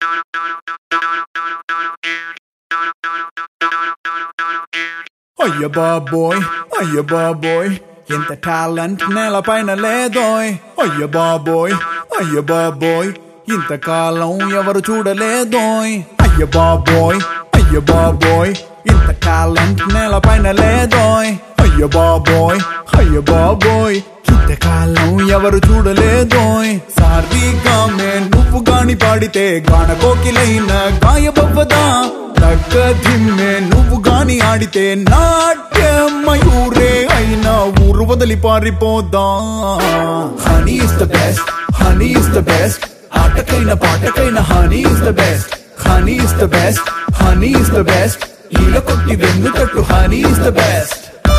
అయ్య బాబోయ్ ఎంత టాలెంట్ నేలపైన లేదోయ్. అయ్య బాబోయ్ ఇంతకాలం ఎవరు చూడలేదోయ్. అయ్య బాబోయ్ ఇంత టాలెంట్ నేలపైన లేదోయ్. అయ్య బాబోయ్ ఇంతకాలం ఎవరు చూడలేదోయ్. సారీగామే నువ్వు గాని పాడితే గాన కోకిలైన గాయబవ్వదా. తగ్గదిమ్మే నువ్వు గాని ఆడితే నాట్య మయూరే అయినా ఊరు వదిలి పారిపోదా. Honey is the best, honey is the best. ఆటకైన పాటకైన honey is the best, honey is the best, honey is the best. ఈల కొట్టి వెన్ను తట్టు హనీ ఇస్ ద బెస్ట్.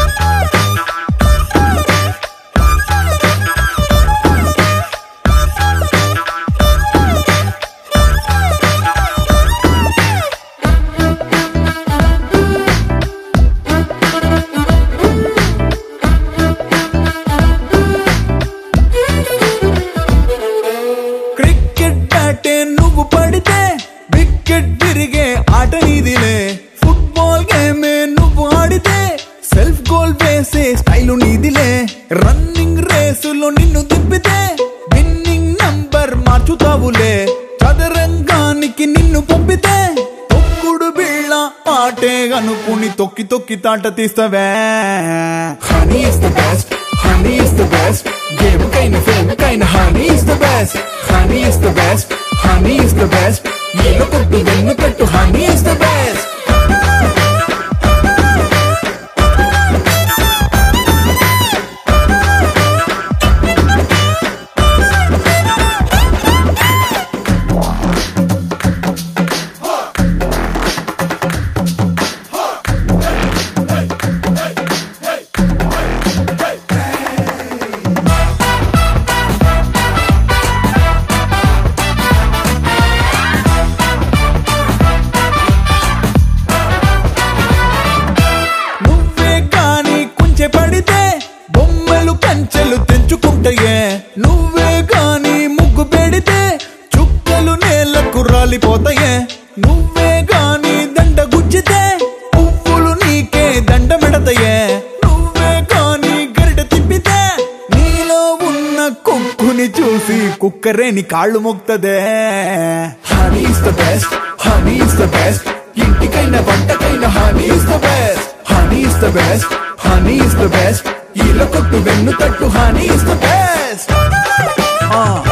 నువ్వు పడితే వికెట్ తిరిగే ఆట నీదిలే. ఫుట్బాల్ గేమే నువ్వు ఆడితే సెల్ఫ్ గోల్ వేసే స్టైలు నీదిలే. రన్నింగ్ రేసులో నిన్ను తిప్పితే విన్నింగ్ నంబర్ మార్చుతావులే. చదరంగానికి నిన్ను పంపితే తొక్కుడు బిళ్ళ ఆటే అనుకుని తొక్కి తొక్కి తాట తీస్తావే. Honey is the best, honey is the best. Game కైన ఫేమ్ కైన honey is the best, honey is the best, honey is the best. ఈల కొట్టు వెన్ను పెట్టు హనీ ఇస్ ద బెస్ట్. పడితే బొమ్మలు కంచెలు తెంచుకుంటాయే. నువ్వే గాని ముగ్గు పెడితే చుక్కలు నేలకు రాలిపోతాయే. నువ్వే గాని దండ గుచ్చితే పువ్వులు నీకే దండ మెడతాయే. నువ్వే గాని గరిట తిప్పితే నీలో ఉన్న కుక్కుని చూసి కుక్కరేని కాళ్ళు మొక్తదే. Honey is the best, honey is the best. ఇంటికైన వంటకైన honey is the best, honey is the best, honey is the best. ఈల కొట్టు వెన్ను తట్టు హనీ ఇస్ ద బెస్ట్.